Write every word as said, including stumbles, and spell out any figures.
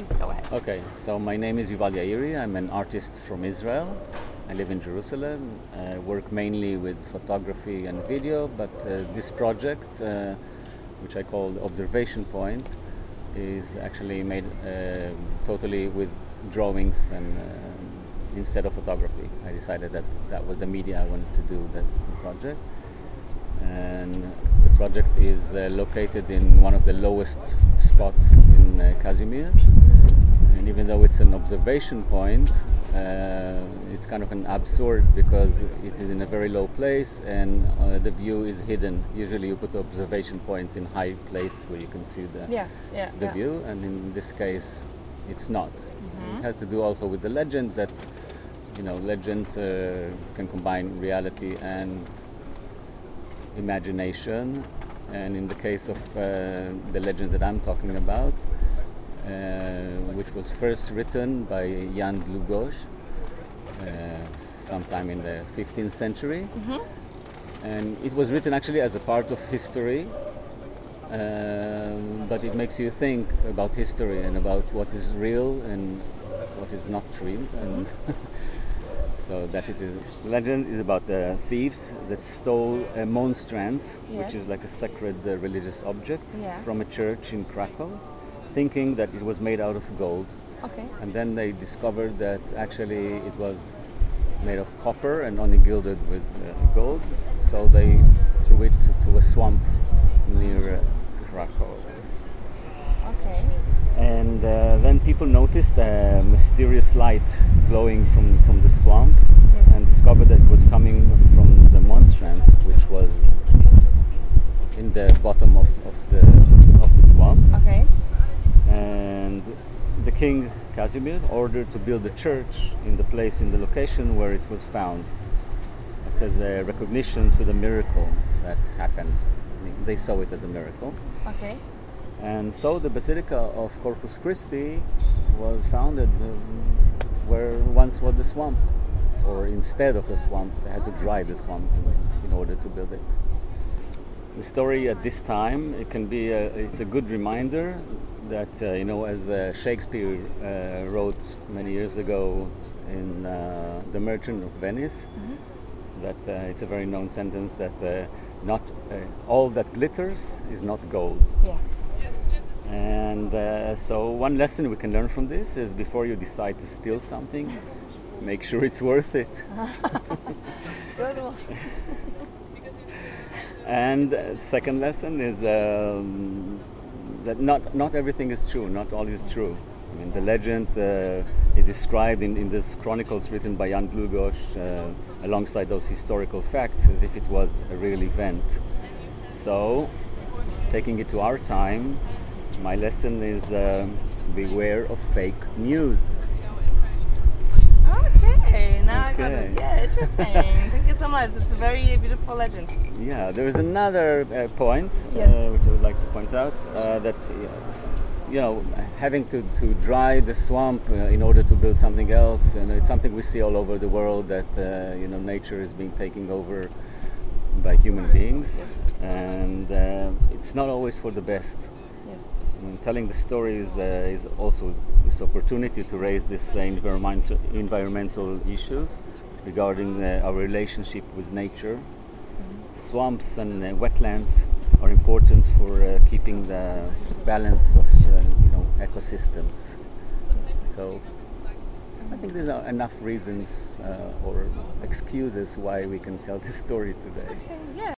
please go ahead. Okay, so my name is Yuval Yairi. I'm an artist from Israel. I live in Jerusalem. I work mainly with photography and video, but uh, this project, uh, which I call Observation Point, is actually made uh, totally with drawings and uh, instead of photography. I decided that that was the media I wanted to do the, the project. And the project is uh, located in one of the lowest spots in uh, Kazimir. And even though it's an observation point, uh, it's kind of an absurd because it is in a very low place and uh, the view is hidden. Usually you put observation points in high place where you can see the, Yeah, yeah, the yeah. view, and in this case it's not. Mhm. It has to do also with the legend that, you know, legends uh, can combine reality and imagination, and in the case of uh, the legend that I'm talking about, uh, which was first written by Jan Dlugosch uh, sometime in the fifteenth century, Mhm. and it was written actually as a part of history, um, but it makes you think about history and about what is real and what is not real, and so that it is. Legend is about the thieves that stole a monstrance, Yes. which is like a sacred uh, religious object, Yeah. from a church in Krakow, thinking that it was made out of gold. Okay. And then they discovered that actually it was made of copper and only gilded with uh, gold. So they threw it to, to a swamp near uh, Krakow. Okay. And uh, then people noticed a mysterious light glowing from, from the swamp, Yes. and discovered that it was coming from the monstrance, which was in the bottom of, of the of the swamp. Okay. And the king Casimir ordered to build a church in the place, in the location where it was found, because a recognition to the miracle that happened. I mean, they saw it as a miracle. Okay. And so the Basilica of Corpus Christi was founded um, where once was the swamp, or instead of the swamp. They had to dry the swamp in, in order to build it. The story at this time, it can be a, it's a good reminder that uh, you know, as uh, Shakespeare uh, wrote many years ago in uh, The Merchant of Venice, Mhm. that uh, it's a very known sentence that uh, not uh, all that glitters is not gold. Yeah. And uh, so one lesson we can learn from this is, before you decide to steal something, make sure it's worth it. Good one. And uh, second lesson is um, that not, not everything is true, not all is true. I mean, the legend uh, is described in, in this chronicles written by Jan Dlugosch uh, alongside those historical facts as if it was a real event. So, taking it to our time, my lesson is uh, beware of fake news. Okay. Now I got Okay. it. Yeah, interesting. Thank you so much. It's a very beautiful legend. Yeah, there is another uh, point Yes. uh, which I would like to point out, uh, that uh, s- you know, having to, to dry the swamp uh, in order to build something else, and it's something we see all over the world, that uh, you know, nature is being taken over by human beings, and uh, it's not always for the best. Yes. I mean, telling the stories uh, is also this opportunity to raise this uh, environmental environmental issues regarding uh, our relationship with nature. Swamps and uh, wetlands are important for uh, keeping the balance of uh, you know, ecosystems. So I think there's uh, enough reasons uh, or excuses why we can tell this story today. Okay. Yeah.